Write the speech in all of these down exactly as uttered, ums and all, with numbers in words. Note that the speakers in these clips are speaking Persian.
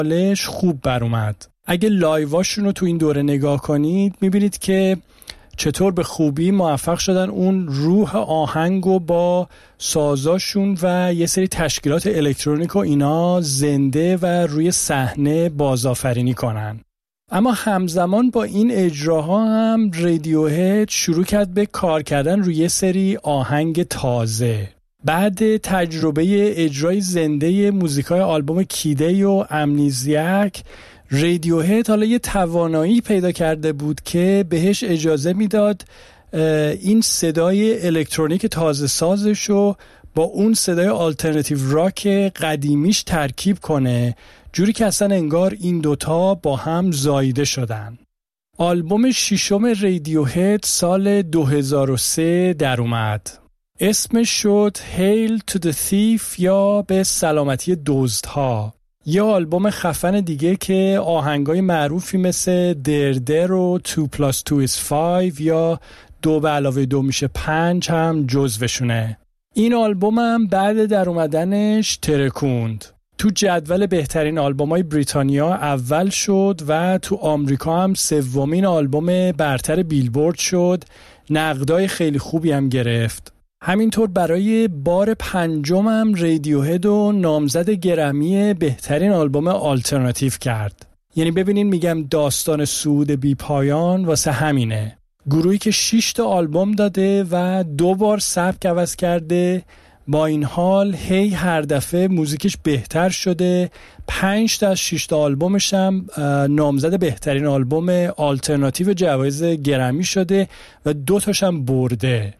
سالش خوب بر اومد. اگه لایواشون رو تو این دوره نگاه کنید میبینید که چطور به خوبی موفق شدن اون روح آهنگو با سازاشون و یه سری تشکیلات الکترونیک و اینا زنده و روی صحنه بازآفرینی کنن. اما همزمان با این اجراها هم رادیوهد شروع کرد به کار کردن روی یه سری آهنگ تازه. بعد تجربه اجرای زنده موزیکای آلبوم کیدی و امنیزیاک، رادیوهد حالا یه توانایی پیدا کرده بود که بهش اجازه میداد این صدای الکترونیک تازه سازشو با اون صدای آلترناتیو راک قدیمیش ترکیب کنه، جوری که اصلا انگار این دوتا با هم زایده شدن. آلبوم ششم رادیوهد سال دو هزار و سه در اومد. اسمش شد Hail to the Thief یا به سلامتی دزدها. یه آلبوم خفن دیگه که آهنگای معروفی مثل دردر و دو پلاس دو is پنج یا دو به علاوه دو میشه پنج هم جزوشونه. این آلبوم هم بعد در اومدنش ترکوند. تو جدول بهترین آلبومای بریتانیا اول شد و تو آمریکا هم سومین آلبوم برتر بیلبورد شد. نقدای خیلی خوبی هم گرفت. همینطور برای بار پنجم هم رادیوهد و نامزد گرمی بهترین آلبوم آلترناتیو کرد. یعنی ببینین میگم داستان صعود بی پایان واسه همینه. گروهی که شش تا آلبوم داده و دو بار سبک عوض کرده، با این حال هی هر دفعه موزیکش بهتر شده. پنج تا از شش تا آلبومش هم نامزد بهترین آلبوم آلترناتیو جوایز گرمی شده و دو تاش هم برده.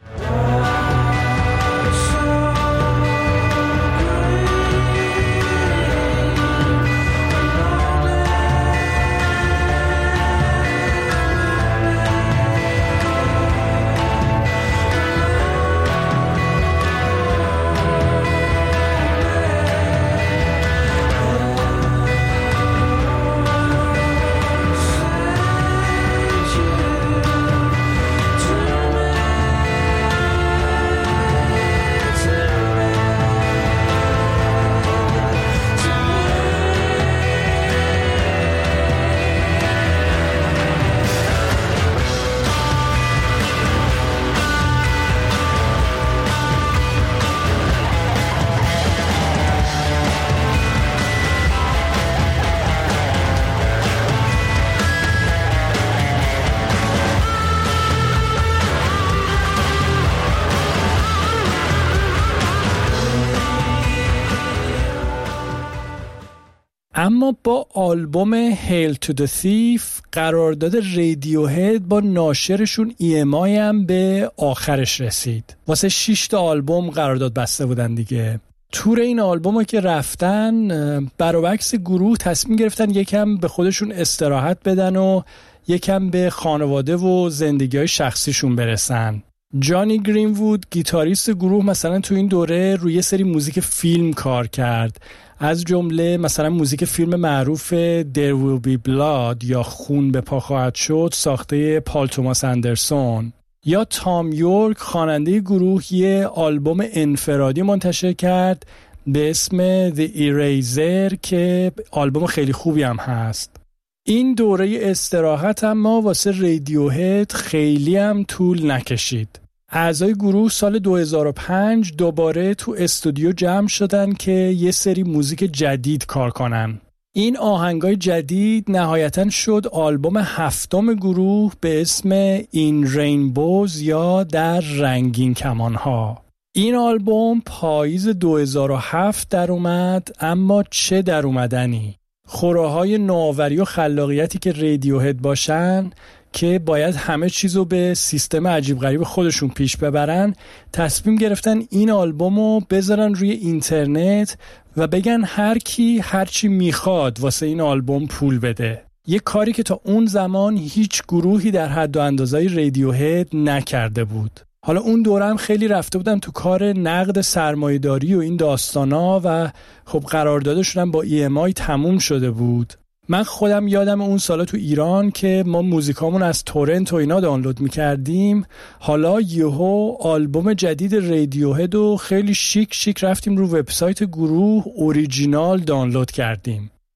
اما با آلبوم Hail to the Thief قرارداد رادیوهد با ناشرشون ای ام آی هم به آخرش رسید. واسه شش تا آلبوم قرارداد بسته بودن دیگه. تور این آلبومو که رفتن، برعکس گروه تصمیم گرفتن یکم به خودشون استراحت بدن و یکم به خانواده و زندگی‌های شخصیشون برسن. جانی گرین‌وود گیتاریست گروه مثلا تو این دوره روی سری موزیک فیلم کار کرد، از جمله مثلا موزیک فیلم معروف There Will Be Blood یا خون به پا خواهد شد ساخته پال توماس اندرسون. یا تام یورک خواننده گروه یه آلبوم انفرادی منتشر کرد به اسم The Eraser که آلبوم خیلی خوبی هم هست. این دوره استراحت اما واسه رادیوهد خیلی هم طول نکشید. اعضای گروه سال دو هزار و پنج دوباره تو استودیو جمع شدن که یه سری موزیک جدید کار کنن. این آهنگای جدید نهایتاً شد آلبوم هفتم گروه به اسم In Rainbows یا در رنگین کمانها. این آلبوم پاییز دو هزار و هفت در اومد، اما چه در اومدنی. خوراهای نوآوری و خلاقیتی که رادیوهد باشن که باید همه چیزو به سیستم عجیب غریب خودشون پیش ببرن، تصمیم گرفتن این آلبومو بذارن روی اینترنت و بگن هر کی هر چی میخواد واسه این آلبوم پول بده. یه کاری که تا اون زمان هیچ گروهی در حد و اندازه‌ی رادیوهد نکرده بود. حالا اون دوره هم خیلی رفته بودن تو کار نقد سرمایه‌داری و این داستانا و خب قراردادشون هم با ای ام آی تموم شده بود. من خودم یادم اون سالا تو ایران که ما موزیکامون از تورنت و اینا دانلود میکردیم، حالا یهو آلبوم جدید رادیوهد و خیلی شیک شیک رفتیم رو وبسایت گروه اوریجینال دانلود کردیم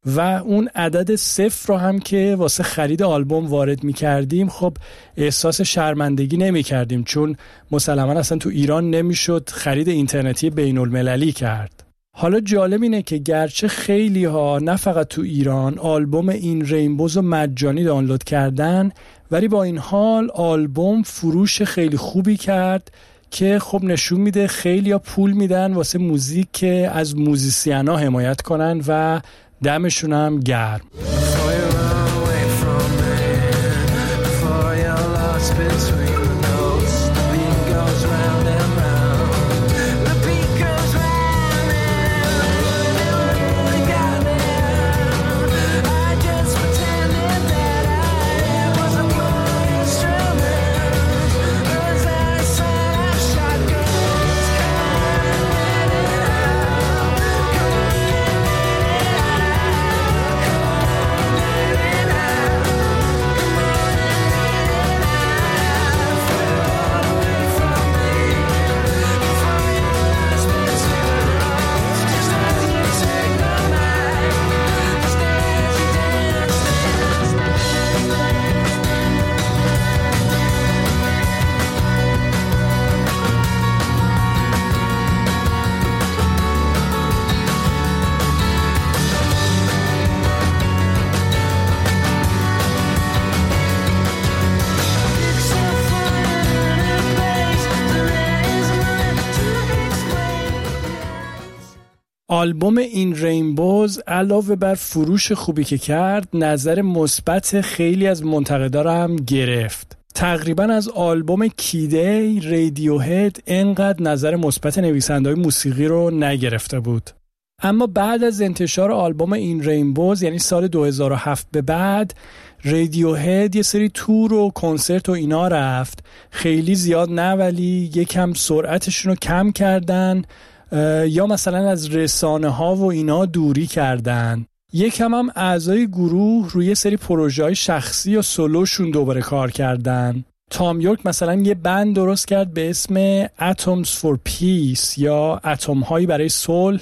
و اون عدد صفر رو هم که واسه خرید آلبوم وارد می کردیم خب احساس شرمندگی نمی کردیم، چون مسلماً اصلا تو ایران نمی شد خرید اینترنتی بین المللی کرد. حالا جالب اینه که گرچه خیلی ها نه فقط تو ایران آلبوم این رینبوز رو مجانی دانلود کردن، ولی با این حال آلبوم فروش خیلی خوبی کرد که خب نشون میده خیلی ها پول میدن واسه موزیک که از موزیسین ها حمایت کنن و دمشون هم گرم. آلبوم این رینبوز علاوه بر فروش خوبی که کرد، نظر مثبت خیلی از منتقدا هم گرفت. تقریبا از آلبوم کیدی رادیوهد انقدر نظر مثبت نویسنده‌های موسیقی رو نگرفته بود. اما بعد از انتشار آلبوم این رینبوز، یعنی سال دو هزار و هفت به بعد، رادیوهد یه سری تور و کنسرت و اینا رفت. خیلی زیاد نه، ولی یکم سرعتشون رو کم کردن یا مثلا از رسانه ها و اینا دوری کردن. یکم هم اعضای گروه روی سری پروژه‌های شخصی یا سولوشون دوباره کار کردن. تام یورک مثلا یه بند درست کرد به اسم Atoms for Peace یا اتم هایی برای صلح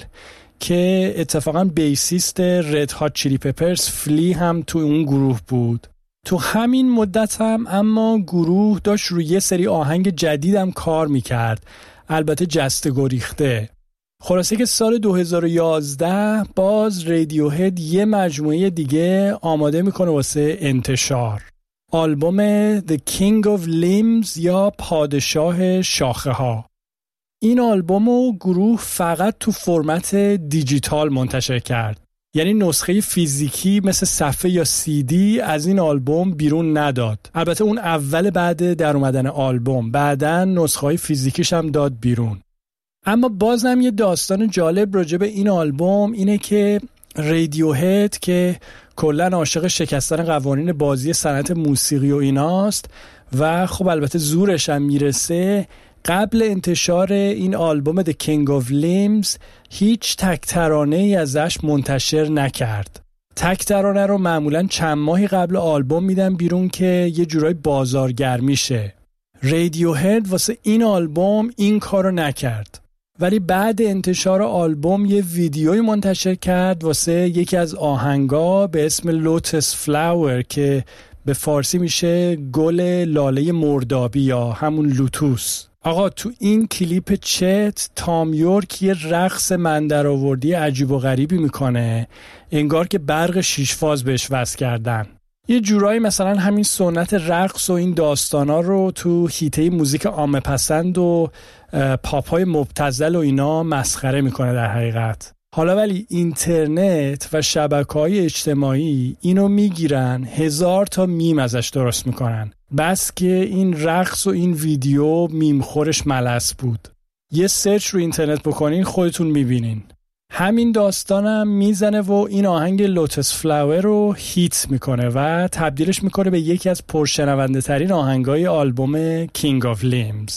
که اتفاقا بیسیست رد هات چیلی پپرز فلی هم تو اون گروه بود. تو همین مدت هم اما گروه داشت روی یه سری آهنگ جدید هم کار میکرد، البته جسته گریخته. خلاصه که سال دو هزار و یازده باز رادیوهد یه مجموعه دیگه آماده میکنه واسه انتشار، آلبوم The King of Limbs یا پادشاه شاخه ها. این آلبومو گروه فقط تو فرمت دیجیتال منتشر کرد، یعنی نسخه فیزیکی مثل صفحه یا سی دی از این آلبوم بیرون نداد. البته اون اول بعد در اومدن آلبوم، بعدن نسخه های فیزیکیش هم داد بیرون. اما بازم یه داستان جالب راجع به این آلبوم اینه که رادیوهد که کلاً عاشق شکستن قوانین بازی صنعت موسیقی و ایناست و خب البته زورش هم میرسه، قبل انتشار این آلبوم The King of Limbs هیچ تک ترانه ای ازش منتشر نکرد. تک ترانه رو معمولاً چند ماهی قبل آلبوم میدن بیرون که یه جورای بازارگرمی شه. رادیوهد واسه این آلبوم این کارو نکرد، ولی بعد انتشار آلبوم یه ویدیوی منتشر کرد واسه یکی از آهنگا به اسم لوتس فلاور که به فارسی میشه گل لاله مردابی یا همون لوتوس. آقا تو این کلیپ چت تام یورک یه رقص مندرآوردی عجیب و غریبی میکنه، انگار که برق شیش فاز بهش وصل کردن. یه جورایی مثلا همین سنت رقص و این داستانا رو تو حیطه موزیک عامه پسند و پاپای مبتذل و اینا مسخره میکنه در حقیقت. حالا ولی اینترنت و شبکه‌های اجتماعی اینو میگیرن، هزار تا میم ازش درست میکنن، بس که این رقص و این ویدیو میم خورش ملس بود. یه سرچ رو اینترنت بکنین خودتون میبینین. همین داستانم میزنه و این آهنگ لوتس فلاور رو هیت میکنه و تبدیلش میکنه به یکی از پرشنونده ترین آهنگای آلبوم King of Limbs.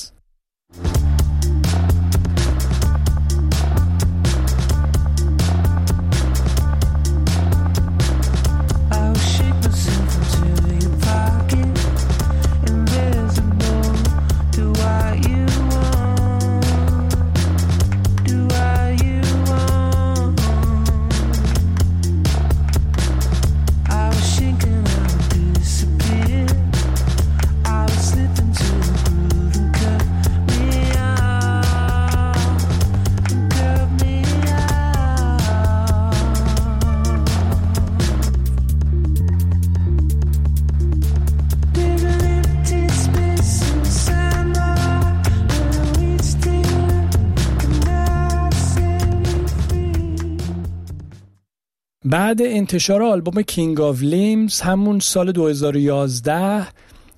بعد انتشار آلبوم کینگ آف لیمز همون سال دو هزار و یازده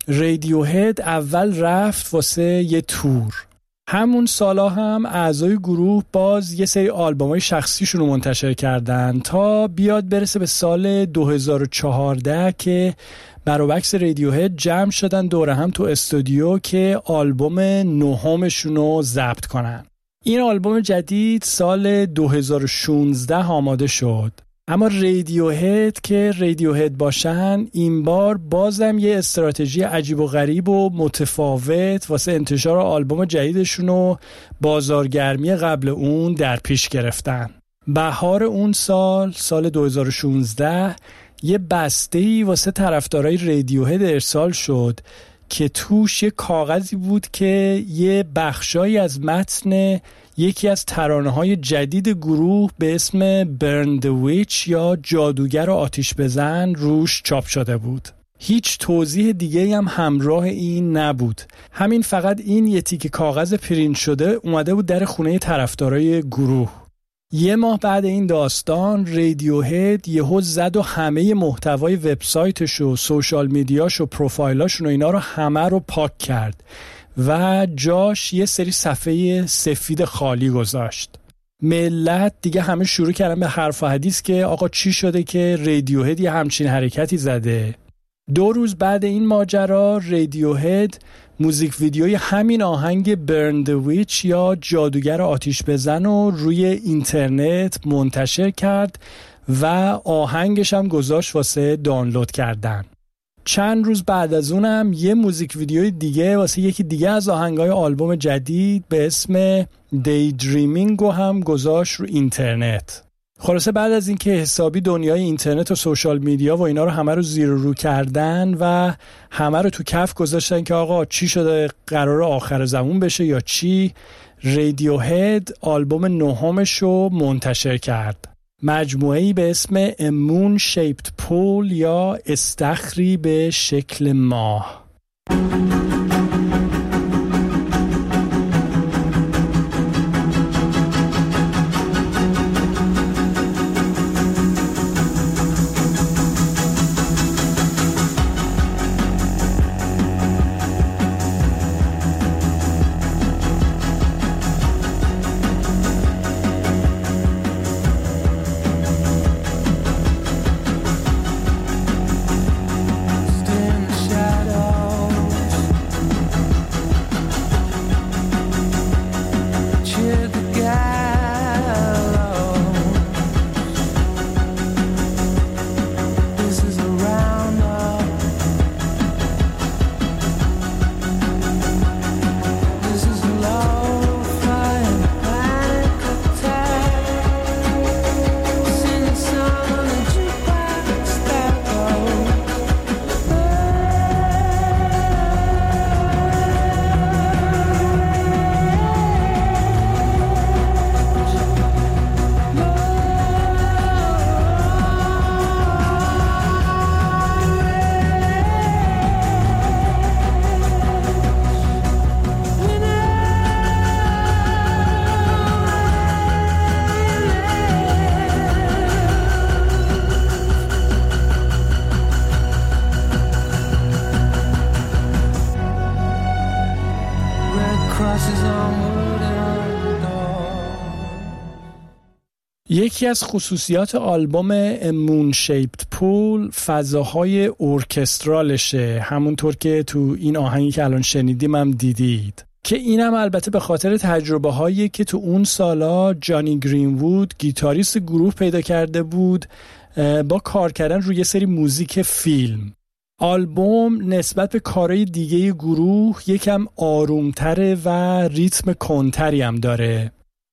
رادیوهد اول رفت واسه یه تور. همون سالا هم اعضای گروه باز یه سری آلبومای شخصیشون رو منتشر کردن تا بیاد برسه به سال دو هزار و چهارده که بروبکس رادیوهد جمع شدن دوره هم تو استودیو که آلبوم نهمشون رو ضبط کنن. این آلبوم جدید سال دو هزار و شانزده آماده شد. اما رادیوهد که رادیوهد باشن این بار بازم یه استراتژی عجیب و غریب و متفاوت واسه انتشار آلبوم جدیدشون و بازارگرمی قبل اون در پیش گرفتن. بهار اون سال سال دو هزار و شانزده یه بسته‌ای واسه طرفدارای رادیوهد ارسال شد که توش یه کاغذی بود که یه بخشایی از متن یکی از ترانه‌های جدید گروه به اسم برن د ویچ یا جادوگر آتش بزن روش چاپ شده بود. هیچ توضیح دیگه هم همراه این نبود. همین فقط این یه تیکه کاغذ پرینت شده اومده بود در خونه طرفدارای گروه. یه ماه بعد این داستان رادیوهد یهو زد و همه محتوای وبسایتش و سوشال میدیاش و پروفایلاشون و اینا رو همه رو پاک کرد و جاش یه سری صفحه سفید خالی گذاشت. ملت دیگه همه شروع کردن به حرف و حدیث که آقا چی شده که رادیوهد یه همچین حرکتی زده. دو روز بعد این ماجرا رادیوهد موزیک ویدیوی همین آهنگ برن د ویچ یا جادوگر آتش بزن رو روی اینترنت منتشر کرد و آهنگش هم گذاشت واسه دانلود کردن. چند روز بعد از اونم یه موزیک ویدیوی دیگه واسه یکی دیگه از آهنگای آلبوم جدید به اسم دی دریمینگ رو هم گذاشت رو اینترنت. خلاصه بعد از اینکه حسابی دنیای اینترنت و سوشال میدیا و اینا رو همه رو زیر و رو کردن و همه رو تو کف گذاشتن که آقا چی شده، قرار آخر زمان بشه یا چی، رادیوهد آلبوم نهمش رو منتشر کرد. مجموعه‌ای به اسم A Moon Shaped Pool یا استخری به شکل ماه. یکی از خصوصیات آلبوم A Moon Shaped Pool فضاهای ارکسترالشه، همونطور که تو این آهنگی که الان شنیدیم هم دیدید که اینم البته به خاطر تجربه هایی که تو اون سالا جانی گرین‌وود گیتاریست گروه پیدا کرده بود با کار کردن روی سری موزیک فیلم. آلبوم نسبت به کارهای دیگه گروه یکم آرومتره و ریتم کنتری هم داره.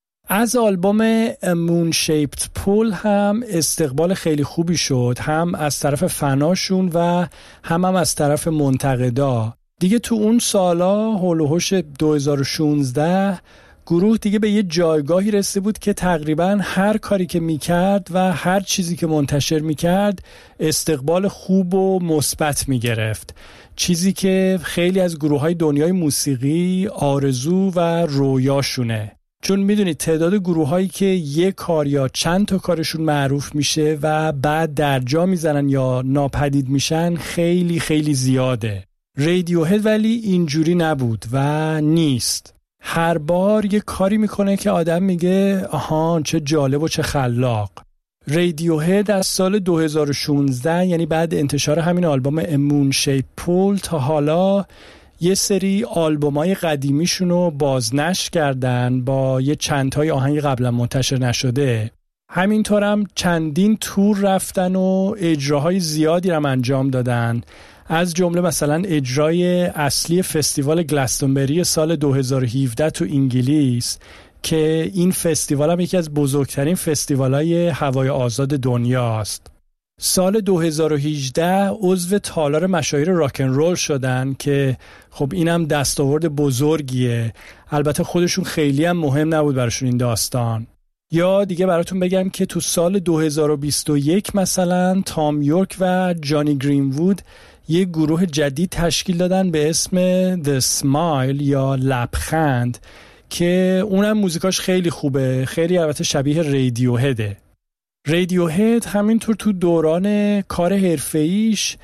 از آلبوم A Moon Shaped Pool هم استقبال خیلی خوبی شد، هم از طرف فناشون و هم, هم از طرف منتقدا. دیگه تو اون سالا هول و هوش دو هزار و شانزده گروه دیگه به یه جایگاهی رسیده بود که تقریبا هر کاری که میکرد و هر چیزی که منتشر میکرد استقبال خوب و مثبت میگرفت، چیزی که خیلی از گروه‌های دنیای موسیقی آرزو و رویاشونه. چون میدونید تعداد گروه هایی که یک کار یا چند تا کارشون معروف میشه و بعد درجا میزنن یا ناپدید میشن خیلی خیلی زیاده. رادیوهد ولی اینجوری نبود و نیست. هر بار یه کاری میکنه که آدم میگه آها چه جالب و چه خلاق. رادیوهد از سال دو هزار و شانزده یعنی بعد انتشار همین آلبوم امون شیپ پول تا حالا یه سری آلبومای قدیمیشون رو بازنشر کردن با یه چند تای آهنگ قبلا منتشر نشده. همینطورم چندین تور رفتن و اجراهای زیادی رو انجام دادن، از جمله مثلا اجرای اصلی فستیوال گلستونبری سال دو هزار و هفده تو انگلیس که این فستیوال هم یکی از بزرگترین فستیوالای هوای آزاد دنیاست. سال دو هزار و هجده عضو تالار مشاهیر راکن رول شدن که خب اینم دستاورد بزرگیه. البته خودشون خیلی هم مهم نبود براشون این داستان. یا دیگه براتون بگم که تو سال دو هزار و بیست و یک مثلا تام یورک و جانی گرین‌وود یه گروه جدید تشکیل دادن به اسم The Smile یا لبخند که اونم موزیکاش خیلی خوبه، خیلی البته شبیه رادیوهده. رادیوهد همینطور تو دوران کار حرفه‌ایش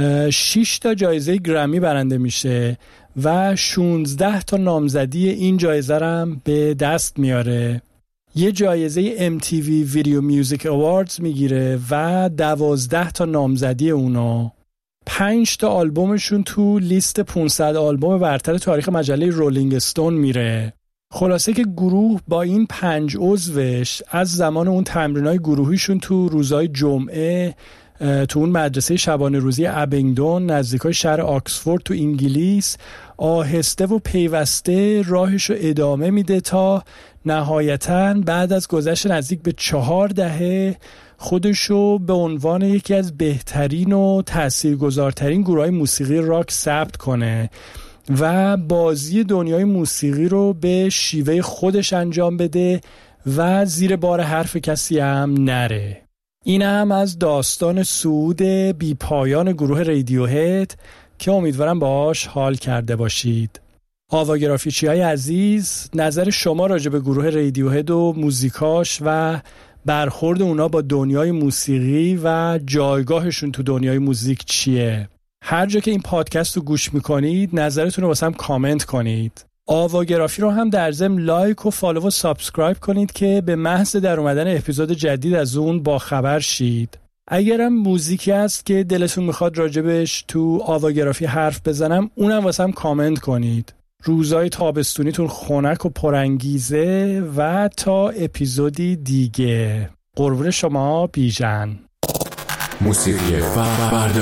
شش تا جایزه گرمی برنده میشه و شانزده تا نامزدی این جایزه هم به دست میاره. یه جایزه ام تی وی ویدیو میوزیک اواردز میگیره و دوازده تا نامزدی اونو. پنج تا آلبومشون تو لیست پانصد آلبوم برتر تاریخ مجله رولینگ استون میره. خلاصه که گروه با این پنج عضوش از زمان اون تمرینای گروهیشون تو روزای جمعه تو اون مدرسه شبانه روزی ابینگدون نزدیکای شهر آکسفورد تو انگلیس آهسته و پیوسته راهشو ادامه میده تا نهایتاً بعد از گذشت نزدیک به چهار دهه خودشو به عنوان یکی از بهترین و تاثیرگذارترین گروه‌های موسیقی راک ثبت کنه و بازی دنیای موسیقی رو به شیوه خودش انجام بده و زیر بار حرف کسی هم نره. این هم از داستان صعود بی پایان گروه رادیوهد که امیدوارم باهاش حال کرده باشید. آواگرافیچی های عزیز، نظر شما راجع به گروه رادیوهد و موزیکاش و برخورد اونا با دنیای موسیقی و جایگاهشون تو دنیای موزیک چیه؟ هر جا که این پادکست رو گوش میکنید نظرتون رو واسم کامنت کنید. آواگرافی رو هم در ضمن لایک و فالو و سابسکرایب کنید که به محض در اومدن اپیزود جدید از اون با خبر شید. اگرم موزیکی هست که دلتون میخواد راجبش تو آواگرافی حرف بزنم اونم واسم کامنت کنید. روزای تابستونیتون خنک و پرانگیزه و تا اپیزودی دیگه. قربون شما بیژن. موسیقی فردا.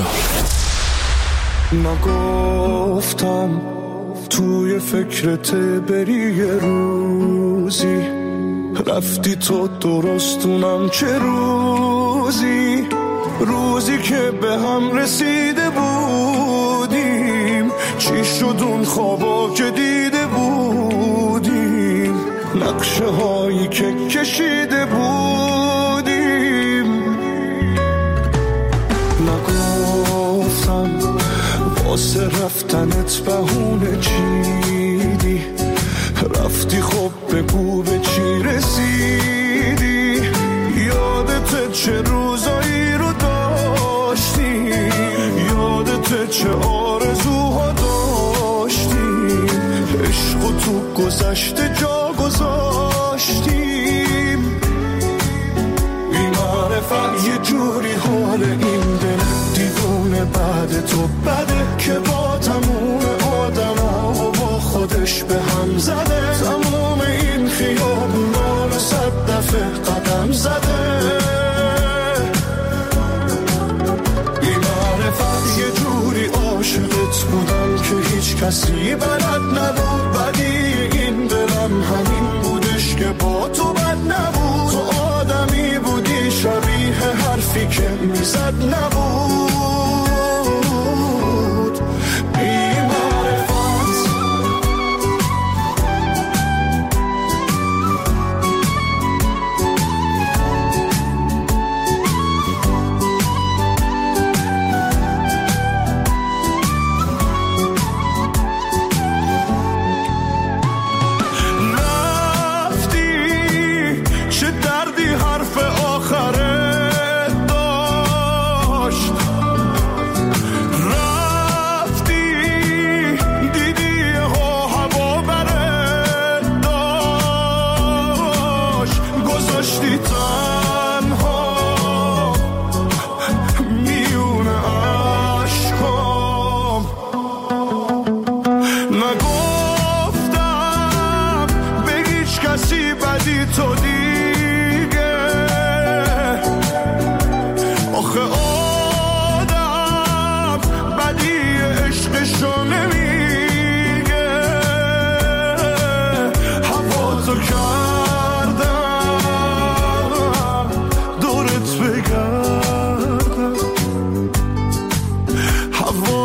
نگفتم توی فکرت بری یه روزی، رفتی تو درستونم چه روزی، روزی که به هم رسیده بودیم، چی شد اون خوابا که دیده بودیم، نقشه هایی که کشیده بودیم. نگفتم واسه رفتنت بهونه چیدی، رفتی خب بگو به چی رسیدی، یادت چه روزایی رو داشتی، یادت چه آرزوها داشتیم، عشق و تو گذشته جا گذاشتیم. بی معرفت یه جوری حال این دل دیوونه بعد تو بده که با تموم آدم ها و با خودش به هم زده، تموم این خیابونا رو صد دفعه قدم زده. بی معرفت یه جوری عاشقت بودم که هیچ کسی بلد نبود، بدی این دلم همین بودش که با تو بد نبود، تو آدمی بودی شبیه حرفی که میزد نبود.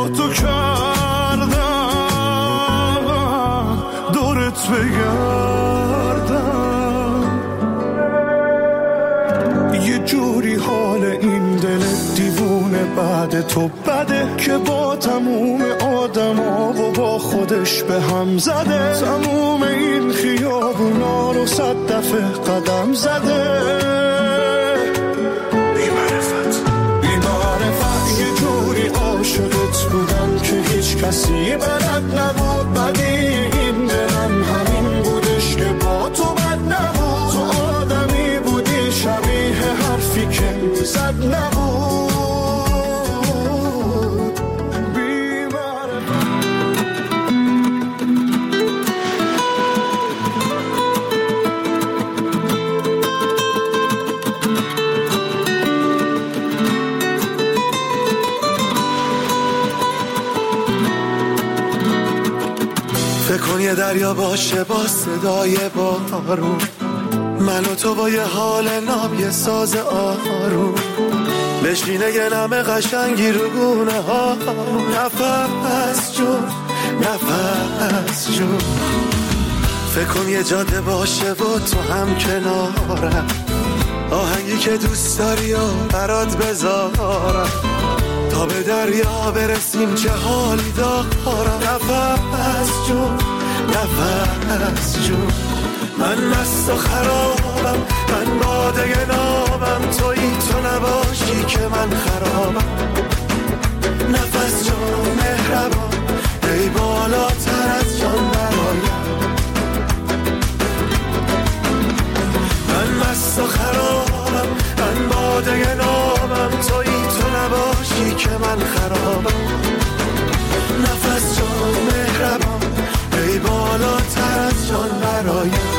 با تو کردم دورت بگردم. یه جوری حال این دل دیوونه بعد تو بده که با تموم آدم ها و با خودش به هم زده. تموم این خیابونا رو صد دفعه قدم زده. بی‌معرفت بی‌معرفت یه جوری عاشقت بودم که هیچ کسی بلد نبود. بدی این دلم همین بودش که با تو بد نبود. تو آدمی بودی شبیه حرفی که زد نبود. فکر کن یه دریا باشه با صدای بارون، من و تو با یه حال ناب یه ساز آروم، بشینه یه نم قشنگی رو گونه ها. نفس جون نفس جون. فکر کن یه جاده باشه و تو هم کنارم، آهنگی که دوست داری و برات بذارم، تا به دریا برسیم چه حالی دارم. نفس جون نفس جون. من مست و خرابم، من باده نابم، تویی تو نباشی که من خرابم. نفس جون مهربان، ای بالاتر از جان برایم. من مست و خرابم، من باده نابم، تویی تو نباشی که من خرابم. نفس جان مهربان، ای بالاتر از جان برایم.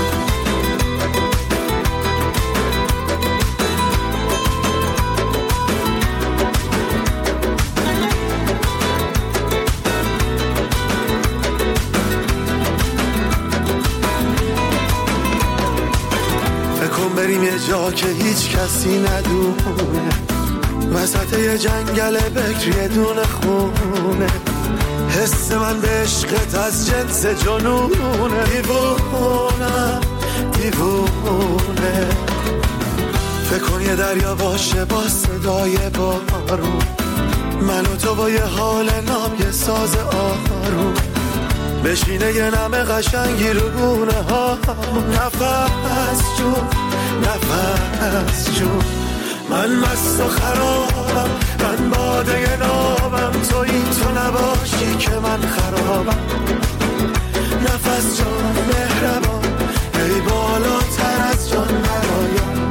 بریم یه جا که هیچ کسی ندونه، وسط یه جنگل بکر یه دونه خونه. حس من به عشقت از جنس جنونه. دیوونه دیوونه. فکر کن یه دریا باشه با صدای بارون، من و تو با یه حال ناب یه ساز آروم، بشینه یه نم قشنگی رو گونه ها. نفس جون نفس جون. من مست و خرابم، من باده نابم، تویی تو نباشی که من خرابم. نفس جان مهربان، ای بالاتر از جان برایم.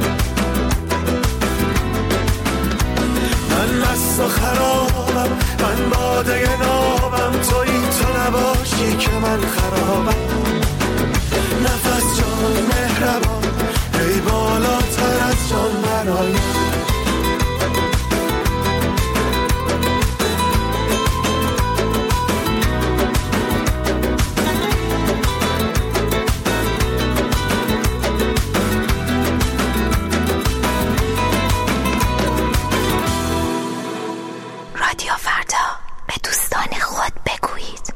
من مست و خرابم، من باده نابم، تویی تو نباشی که من خرابم. نفس جان مهربان، ای بالاتر از جان برایم. رادیو فردا، به دوستان خود بگویید.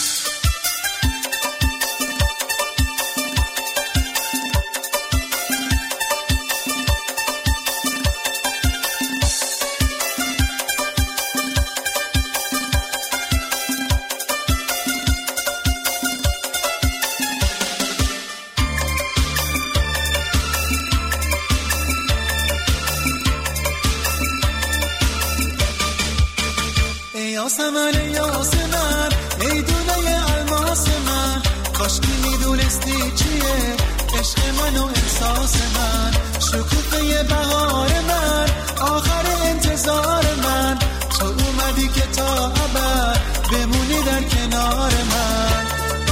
یاسمن یاسمن ای دونه الماس من، کاش که میدونستی چیه عشق من و احساس من. شکوفه بهار من، آخر انتظار من، تو اومدی که تا ابد بمونی در کنار من.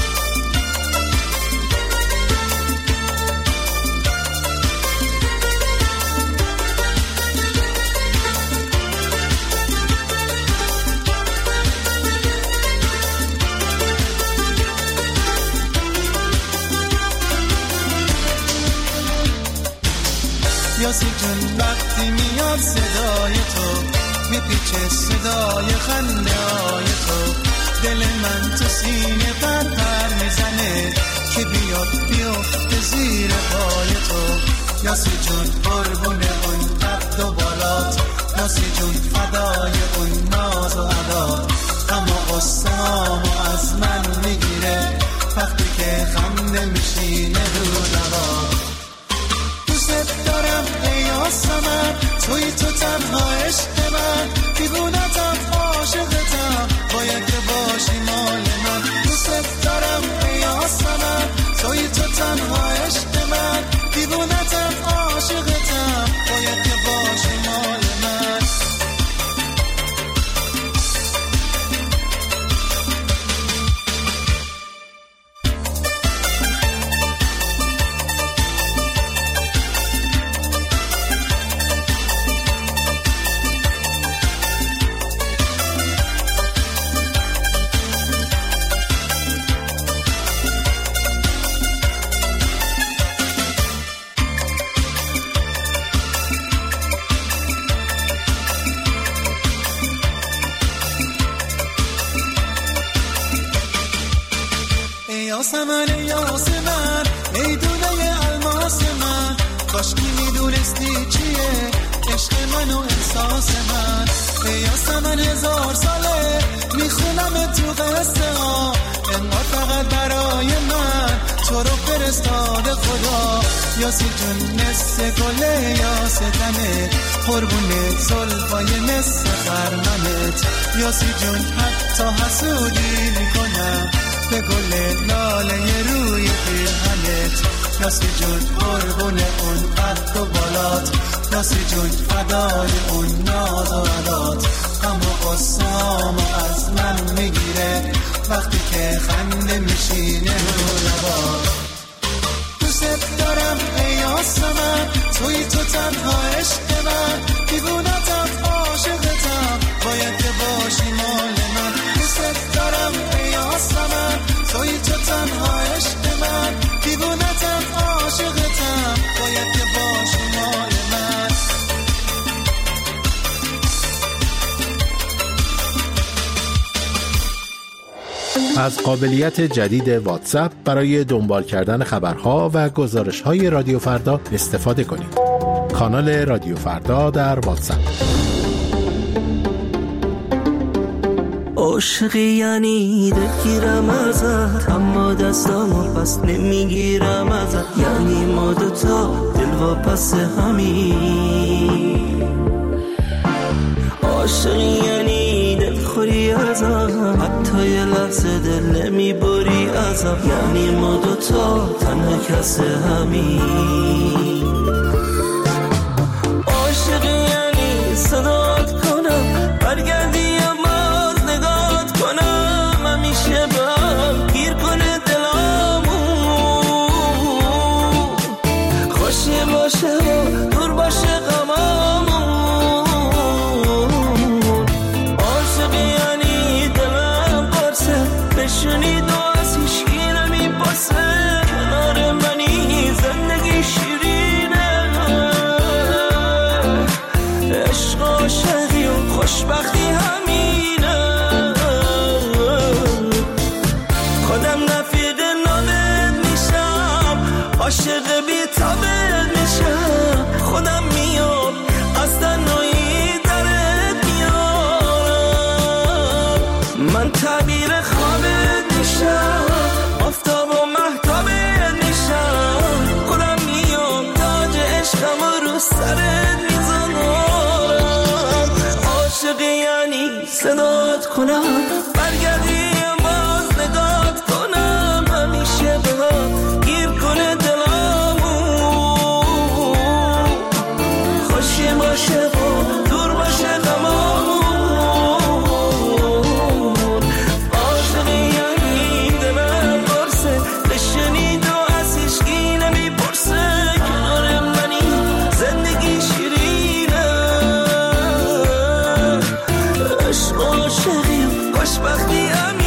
یاسی جون وقتی میاد صدای تو، میپیچه صدای خنده های دل من تو سینه پر پر میزنه که بیاد بیفته زیر پای تو. یاسی جون قربون اون قد و بالات، یاسی جون فدای اون ناز و عدات. اما قصه‌امو از من میگیره وقتی که خنده میشینه رو لبات. دوست دارم ای آسمان، توی تو تنها عشق من، دیوونتم عاشقتم، باید که باشی مال من. دوست دارم ای آسمان، توی تو تنها عشق من، دیوونتم عاشقتم، باید که باشی مال من. یاسمن یاسمن ای دونه الماس من، کاش که میدونستی چیه عشق من و احساس من. ای یاسمن هزار ساله میخونم تو قصه ها، انقدر فقط برای من تو رو فرستاده خدا. یاسی جون مثل گله یاستمه، قربون زلفای مثل خرمنت. یاسی جون حتی حسودی میکنم به گل لاله روی پیرهنت. یاسی جون قربون اون قد و بالات، یاسی جون فدای اون ناز و عدات. اما قصه‌امو از من میگیره وقتی که خنده میشینه رو لبات. دوست دارم ای آسمان، توی تو تنها عشق من، دیوونتم عاشقتم، باید که باشی مال من. دوست دارم ای آسمان، توی تو تنها عشق من، دیوونتم عاشقتم، باید که باشی مال من. از قابلیت جدید واتساپ برای دنبال کردن خبرها و گزارش‌های رادیو فردا استفاده کنید. کانال رادیو فردا در واتساپ. عاشقی یعنی دلگیرم ازت، اما دستامو پس نمیگیرم ازت. یعنی ما دوتا دل واپس همین. عاشقی یعنی دلخوری ازم، حتی یه لحظه دل نمیبری ازم. یعنی ما دوتا تنها کس همین. عاشقی یعنی صدات کنم برگردی باز نگات کنم، همیشه به هم گیر کنه دلامو. خوشی باشه و دور باشه غمامون. عاشقی یعنی دلم قرصه بشونی دو از هیچکی نمیپرسه، کنار منی زندگی شیرینه. عشق عاشقی و خوشبختی همینه. خودم رفیق نامت میشم، عاشق بی تابت میشم. خودم میام از تنهایی درت میارم. من تعبیر خوابت میشم، آفتاب و مهتابت میشم. خودم میام تاج عشقم رو سرت میذارم. عاشقی یعنی صدات کنم برگردی باز نگات کنم، همیشه به هم گیر کنه دلامو. خوشی باشه و دور باشه غمامون. عاشقی یعنی دلم قرصه بشنید و از هیچکی نمیپرسه، کنار منی زندگی شیرینه. عشق عاشقی و خوشبختی همین.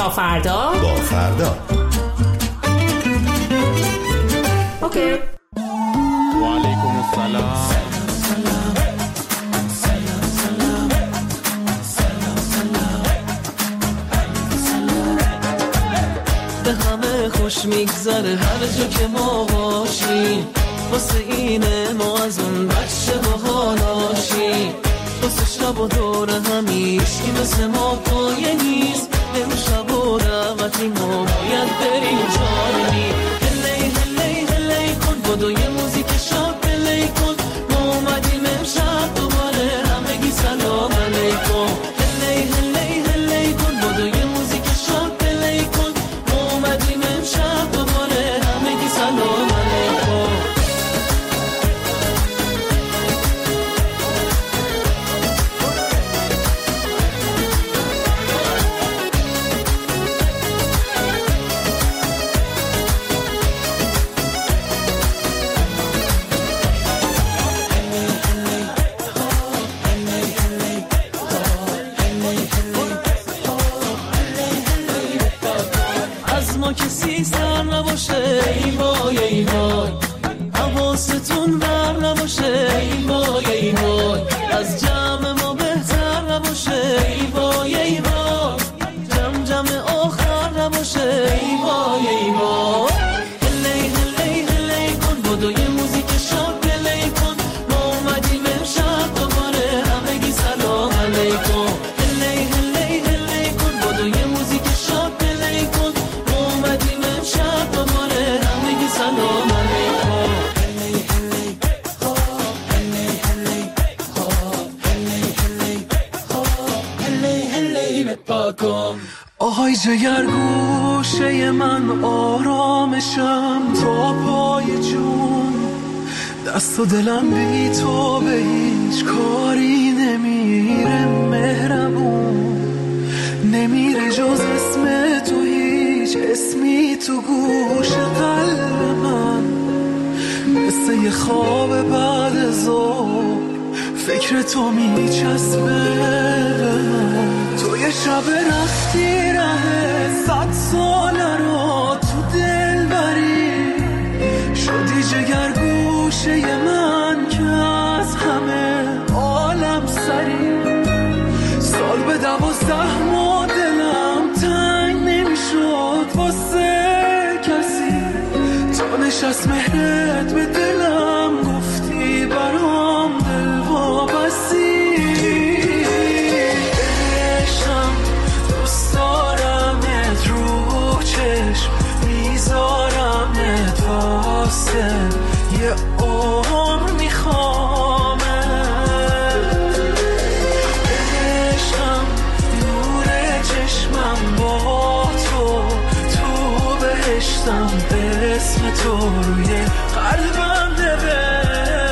تا فردا با فردا. اوکی. و علیکم السلام. به همه خوش میگذره هر جا که ما باشیم، واسه اینه ما از اون بچه باحالاشیم، واسه شب و دور همیش که مثل ما پایه نیست، امشب و رقتی ما باید بریم جایی. هلی هلی هلی کن بدو یه موزیک شب پلی کن، ما اومدیم امشب دوباره همگی سلام علیکم. هلی هلی هلی کن بدو یه موزیک شب پلی کن، ما اومدیم امشب دوباره همگی سلام علیکم. کسی سر نباشه ای وای ای وای، حواستون بر نباشه ای وای ای وای، از جمع ما بهتر نباشه ای وای ای وای، جمع جمع آخر نباشه ای وای ای وای. هلی هلی هلی کن بدو یه موزیک شب پلی کن، ما اومدیم امشب دوباره همگی سلام علیکم. هلی هلی هلی کن بدو یه موزیک شب پلی کن، اومدیم امشب دوباره همگی سلام علیکم. هلی هلی ها هلی هلی ها هلی هلی ها هلی هلی بپاکم. آهای جگر گوشه من آرامشم تا پای جون، دست و دلم بی تو به هیچ کاری نمیره، مهربون نمیره جز اسم تو، هیچ اسمی تو گوش قلب من، مثل یه خواب بعد از ظهر فکر تو میچسبه به من. تو یه شب رفتی ره صد ساله رو تو دل بری، شدی جگر گوشه من که از همه عالم سری، سال به دوازده ما دلم تنگ نمیشد واسه کسی، تو نشست مهرت به دلم گفتی برام دل وابستی. عشقم دوست دارمت رو چشم میذارمت واسه یه عمر میخوامه. عشقم نور چشمم با تو، تو بهشتم اسم تو روی قلبم نوشتم.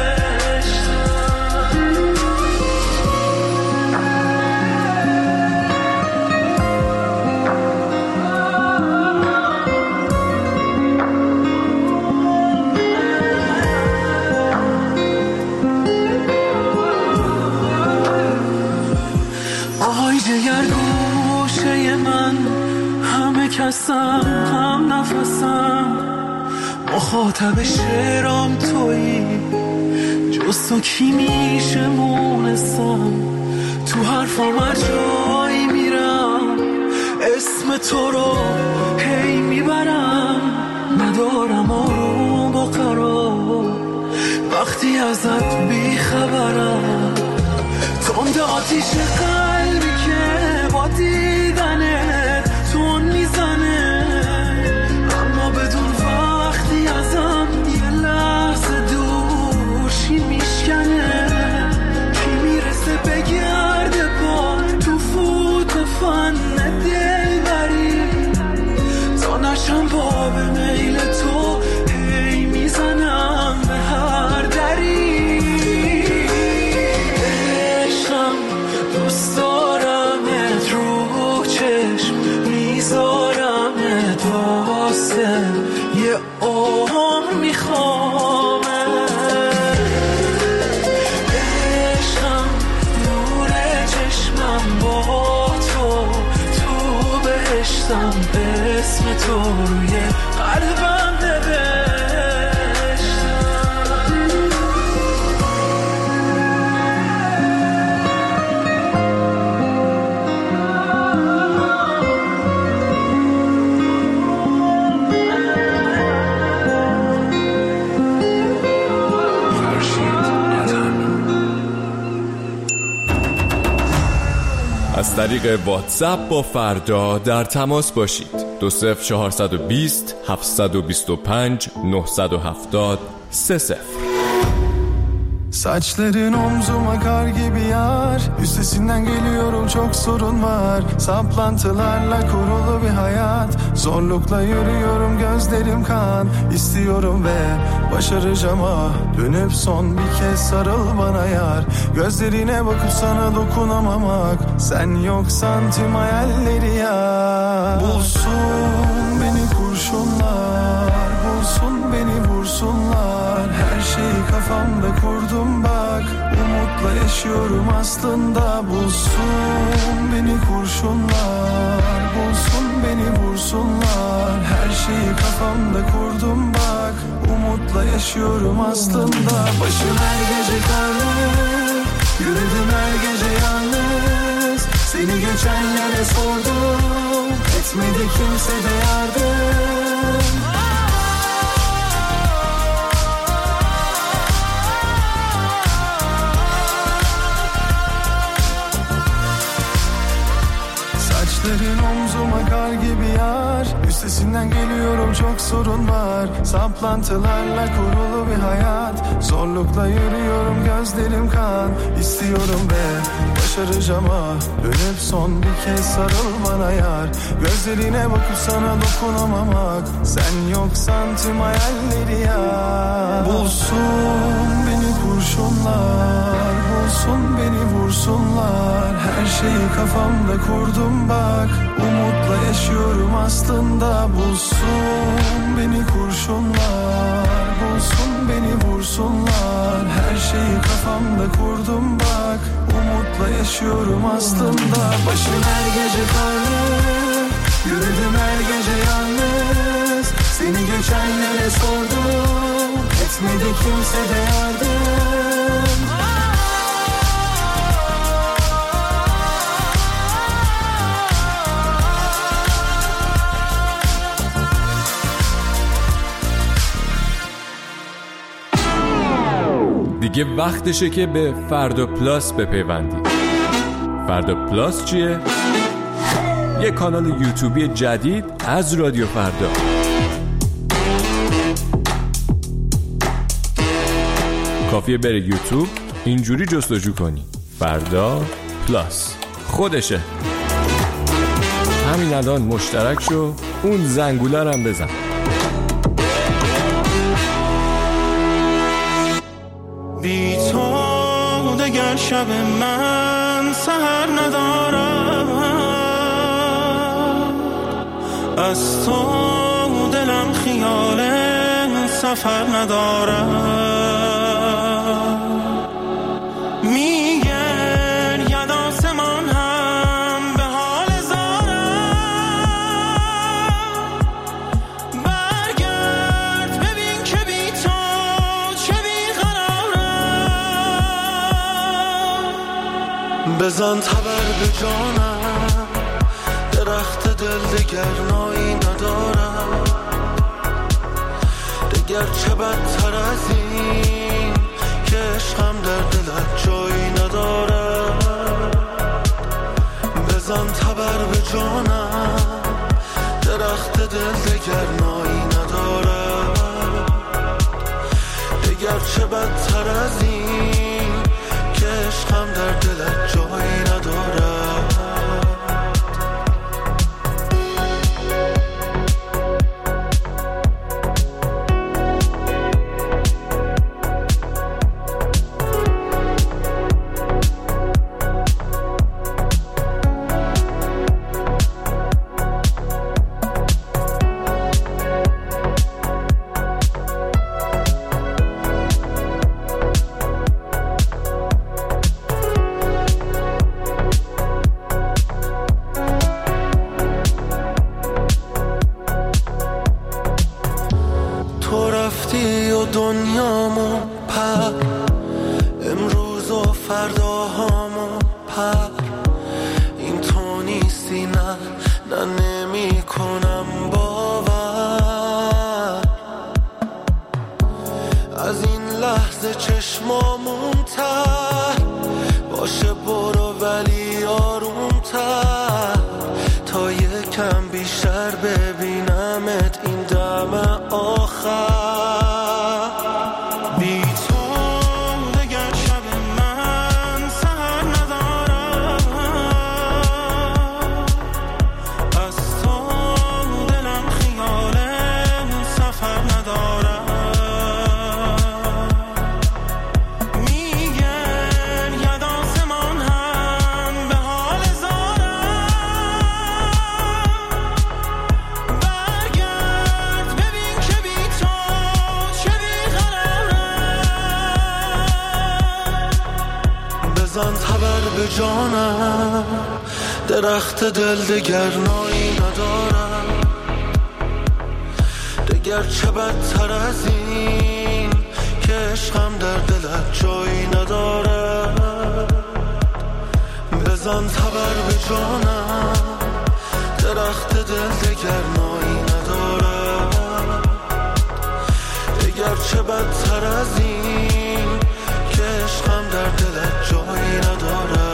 آهای جگر گوشه من، همه کسم هم نفسم، مخاطب شعرام تویی، جز تو کی میشه مونسم، تو حرفام هر جایی میرم اسم تو رو هی میبرم، ندارم آروم و قرار وقتی ازت بیخبرم. تند آتیش قلبی که با دیدنت تون میزنه، اما بدون وقتی ازم یه لحظه دوشی میشکنه، کی میرسه بگرده با تو فوت فن دل بری، تا نشم با به میل تو هی میزنم به هر دری. دوست دارمت رو چه اسم تو روی قلبم از طریق واتساپ با فردا در تماس باشید. دو صفر چهارصد و بیست هفتصد و بیست و پنج نهصد و هفتاد سه صفر. Saçların omzuma kar gibi yar, üstesinden geliyorum çok sorun var. Saplantılarla kurulu bir hayat, zorlukla yürüyorum gözlerim kan. İstiyorum ve başaracağım ah, dönüp son bir kez sarıl bana yar. Gözlerine bakıp sana dokunamamak, sen yoksan tüm hayalleri yar. Bulsun beni kurşunlar, bulsun beni vursunlar. Her şeyi kafamda kurdum bak, umutla yaşıyorum aslında. Bulsun beni kurşunlar, bulsun beni vursunlar. Her şeyi kafamda kurdum bak, umutla yaşıyorum aslında. Başım her gece karlı, yürüdüm her gece yalnız. Seni geçenlere sordum, etmedi kimse de yardım. Saçların omzuma kar gibi yar, üstesinden geliyorum çok sorun var. Saplantılarla kurulu bir hayat, zorlukla yürüyorum gözlerim kan. İstiyorum ve başaracağım ah, dönüp son bir kez sarıl bana yar. Gözlerine bakıp sana dokunamamak, sen yoksan tüm hayalleri yar. Bulsun beni kurşunlar, bulsun beni vursunlar. Her şeyi kafamda kurdum bak, umutla yaşıyorum aslında. Bulsun beni kurşunlar, bulsun beni vursunlar. Her şeyi kafamda kurdum bak, umutla yaşıyorum aslında. Başım her gece karlı, yürüdüm her gece yalnız. Seni geçenlere sordum, etmedi kimse de yardım. دیگه وقتشه که به فردا پلاس بپیوندید. فردا پلاس چیه؟ یه کانال یوتیوبی جدید از رادیو فردا. کافیه بری یوتیوب اینجوری جستجو کنی فردا پلاس، خودشه. همین الان مشترک شو، اون زنگوله رو هم بزن. بی تو دگر شب من سحر ندارم، از تو دلم خیال سفر ندارم. میگر ید آسمان هم به حال زارم، برگرد ببین که بی تو چه بی قرارم. بزن تبر به جانم، درخت دل دگر نایی ندارم. دگر چه بدتر از این که عشقم در دلت جایی ندارم. بزن تبر به جانم، درخت دل دگر نایی ندارم. دگر چه بدتر از این که عشقم در دلت جایی ندارم. رفتی و دنیامو پر، امروز و فرداهامو پر. این تو نیستی، نه نه نمی کنم باور. از این لحظه چشمامون تر باشه، برو ولی آرومتر تا یکم بیشتر ببینمت این دم آخر. بی تو دگر شب من سهر ندارم، از تو دلم خیال سفر ندارم. میگن ید آسمان هم به حال زارم، برگرد ببین که بی تو چه بیقرارم. بزن تبر به جانم، درخت دل دگر نایی ندارم. دگر چه بدتر از این که عشقم در دلت جایی نداره. بزن تبر به جانم، درخت دل دگر نایی نداره. دگر چه بدتر از این که عشقم در دلت جایی نداره.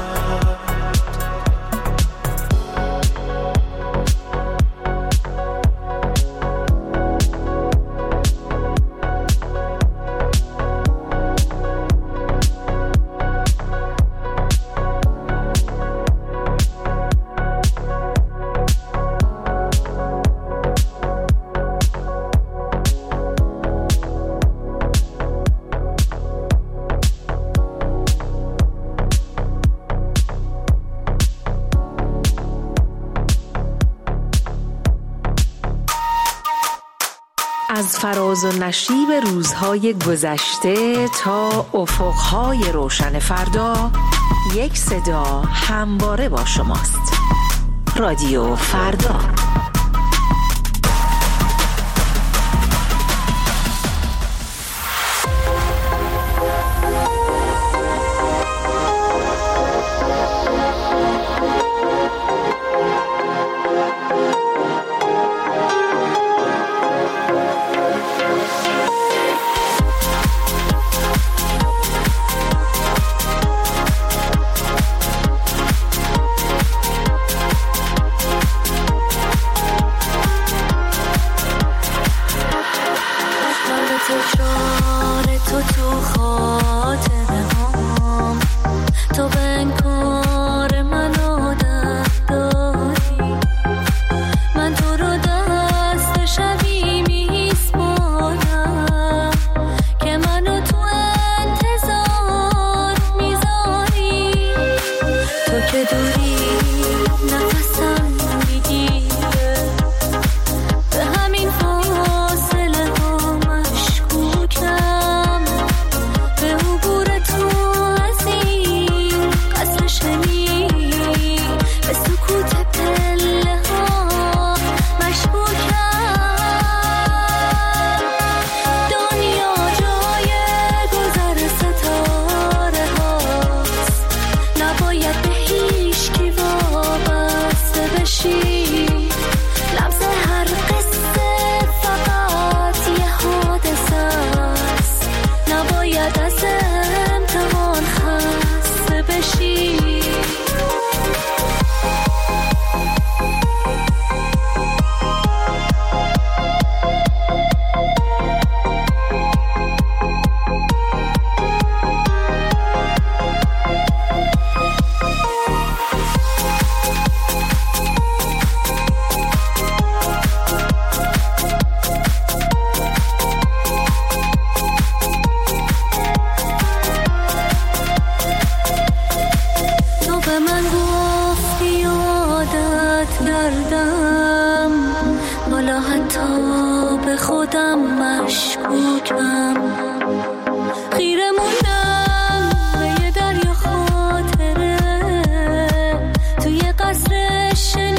از فراز و نشیب روزهای گذشته تا افقهای روشن فردا، یک صدا همواره با شماست. رادیو فردا.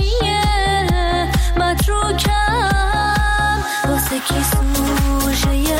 کی سوژه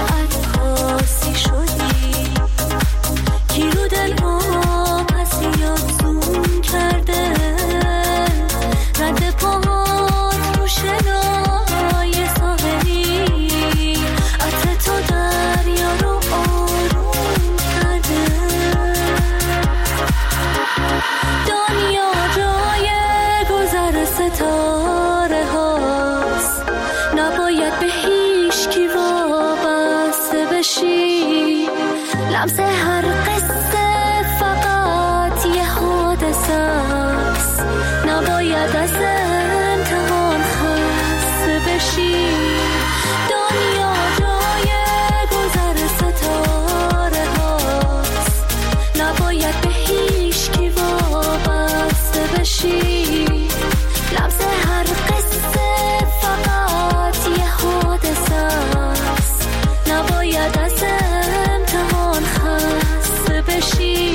نباید به هیچ کی وابسته بشی، لمس هر قصه فقط یه حادثه است، نباید از امتحان خسته بشی. دنیا جای گذر ستاره هاست، نباید به هیچ کی وابسته بشی، لمس هر قصه فقط یه حادثه است، نباید از امتحان خسته بشی.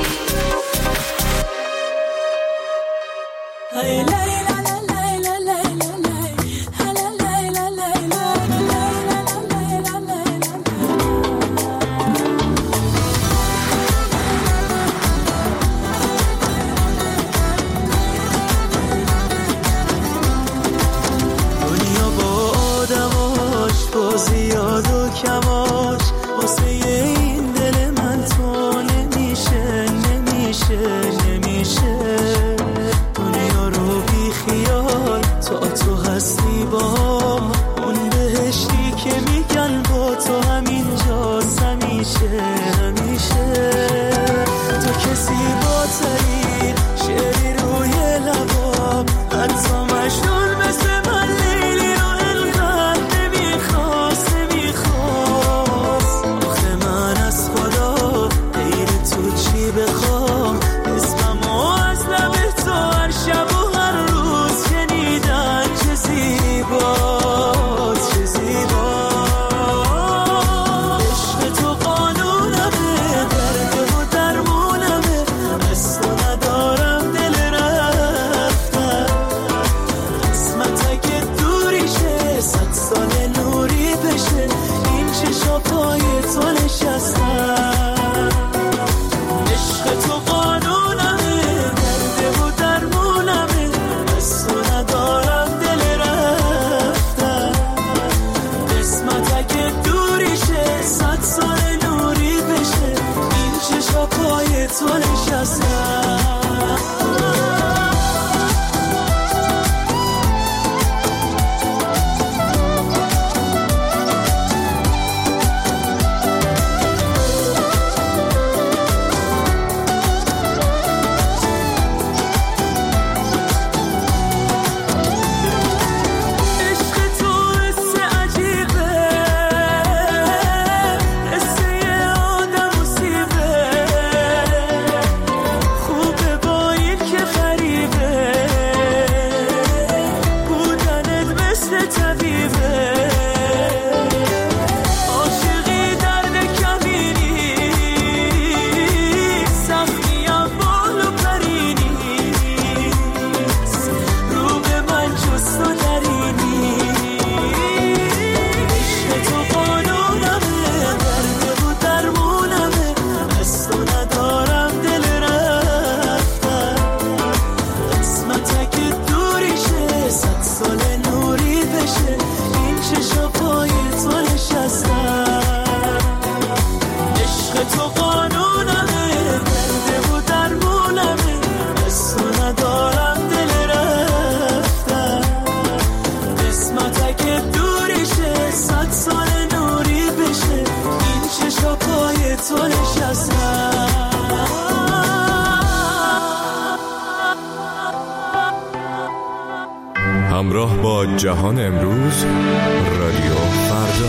همراه با جهان امروز، رادیو فردا.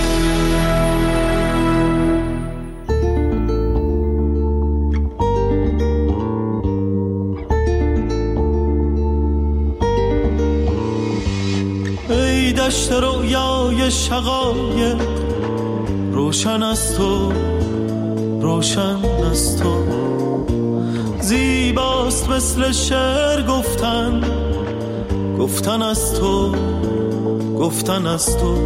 ای دشت رویای شقایق، روشن از تو، روشن از تو، زیباست مثل شعر گفتن، گفتن از تو، گفتن از تو.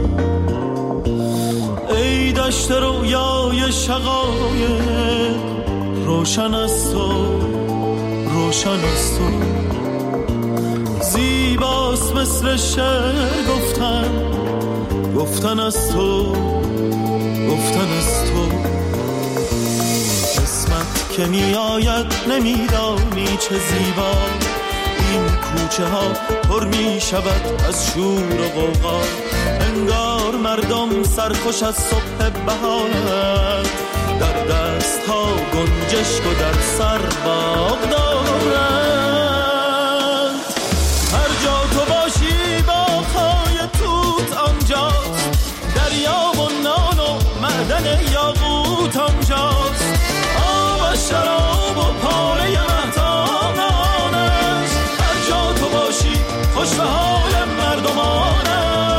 ای دشت رویای شقایق، روشن از تو، روشن از تو، زیباست مثل شعر گفتن، گفتن از تو، گفتن از تو. قسمت که می آید نمیدانی چه زیبا، این کوچه ها پر می شود از شور و غوغا، انگار سرخوش از صبح بهارت، در دست ها گنجشک و در سر باغ دارند. هر جا تو باشی باغ‌های توت آنجاست، دریا و نان و معدن یاقوت آنجاست، آب و شراب و پاره مهتابانش. هر جا تو باشی خوش به حال مردمانش.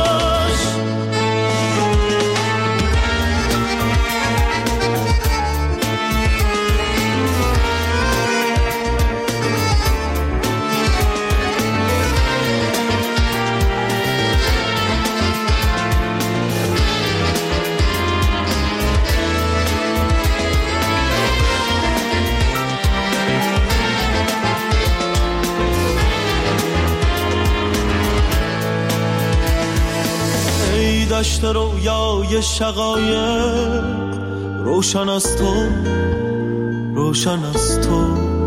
دشت رویای شقایق روشن از تو، روشن از تو،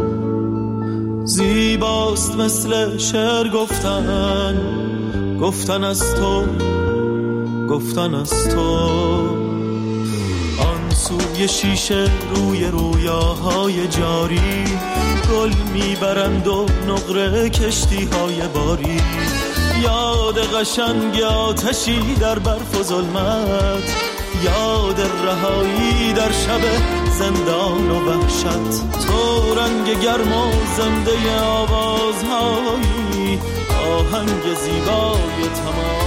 زیباست مثل شعر گفتن، گفتن از تو، گفتن از تو. آن سوی شیشه روی رویاهای جاری، گل میبرند و نقره کشتی های باری. یاد قشنگ آتشی در برف و ظلمت، یاد رهایی در شب زندان و وحشت. تو رنگ گرم و زنده آوازهایی، آهنگ زیبای تمام